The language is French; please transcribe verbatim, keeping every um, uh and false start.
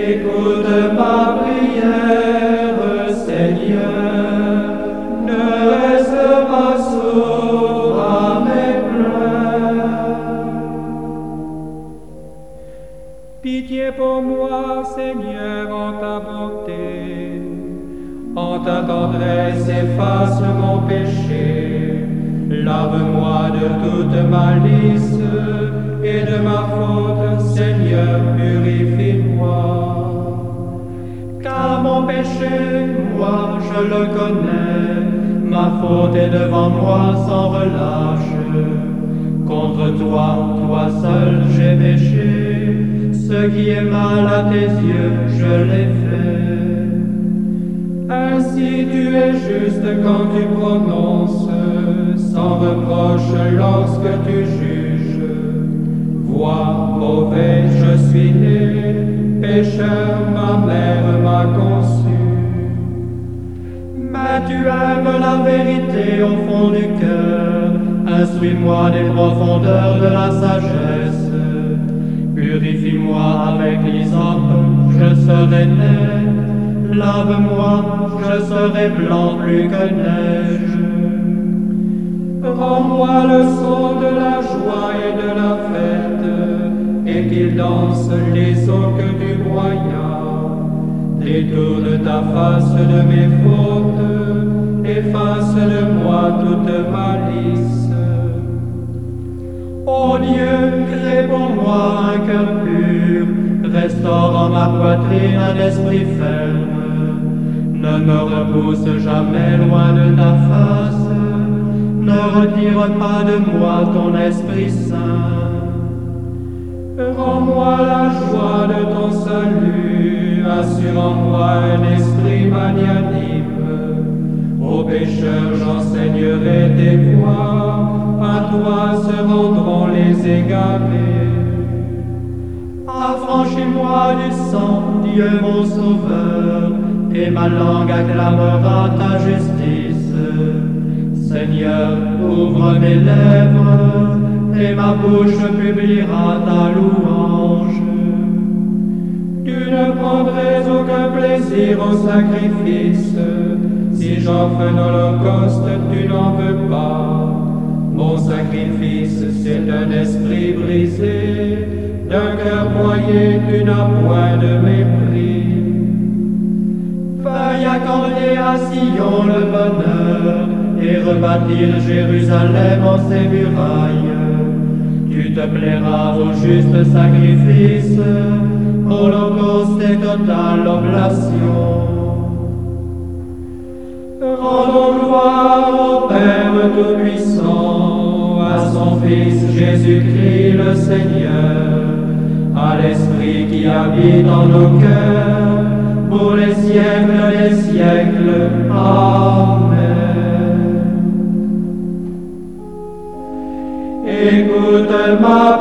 Écoute ma prière, Seigneur, ne reste pas sourd à mes pleurs. Pitié pour moi, Seigneur, en ta bonté. En ta tendresse, efface mon péché. Lave-moi de toute malice et de ma faute, Seigneur, purifie-moi. Car mon péché, moi, je le connais, ma faute est devant moi sans relâche. Contre toi, toi seul, j'ai péché, ce qui est mal à tes yeux, je l'ai fait. Ainsi tu es juste quand tu prononces, sans reproche lorsque tu juges. Vois, mauvais, je suis né, pécheur, ma mère m'a conçu. Mais tu aimes la vérité au fond du cœur, instruis-moi des profondeurs de la sagesse. Purifie-moi avec l'hysope, je serai net, lave-moi, je serai blanc plus que neige. Rends-moi le son de la joie et de la fête, et qu'ils dansent les eaux que tu broyas. Détourne ta face de mes fautes, efface de moi toute malice. Ô Dieu, crée pour moi un cœur pur, restaure en ma poitrine un esprit ferme. Ne me repousse jamais loin de ta face, ne retire pas de moi ton Esprit Saint. Rends-moi la joie de ton salut, assure en moi un esprit magnanime. Aux pécheurs j'enseignerai tes voies, à toi se rendront les égarés. Affranchis-moi du sang, Dieu mon sauveur, et ma langue acclamera ta justice. Seigneur, ouvre mes lèvres, et ma bouche publiera ta louange. Tu ne prendrais aucun plaisir au sacrifice, si j'offre un holocauste, tu n'en veux pas. Mon sacrifice, c'est un esprit brisé, d'un cœur broyé, tu n'as point de mépris. Veuille accorder à Sion le bonheur, et rebâtir Jérusalem en ses murailles. Tu te plairas au juste sacrifice, holocauste et totale oblation. Rendons gloire au Père Tout-Puissant, à son Fils Jésus-Christ le Seigneur, à l'Esprit qui habite en nos cœurs, pour les siècles des siècles. Amen. Écoute ma